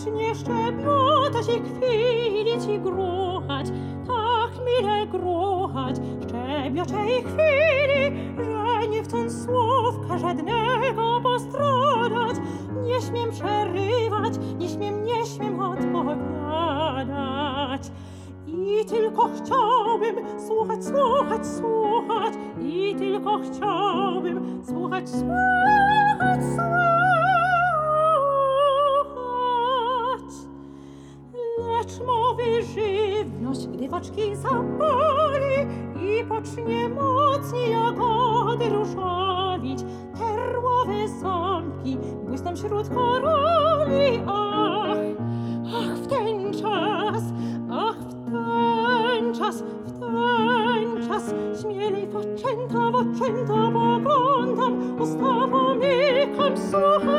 zacznie szczebiotać i chwili ci gruchać, tak mile gruchać, szczebioczej chwili, że nie chcąc słówka żadnego postradać, nie śmiem przerywać, nie śmiem odpowiadać. I tylko chciałbym słuchać, słuchać, słuchać, i tylko chciałbym słuchać, słuchać, słuchać. Lecz mowy żywność, gdy w oczki zapali i pocznie mocniej jagody różowić, perłowe ząbki błysną wśród korali. Ach, ach, w ten czas, ach, w ten czas, w ten czas, śmielej w oczęta poglądam, usta pomykam, słucham.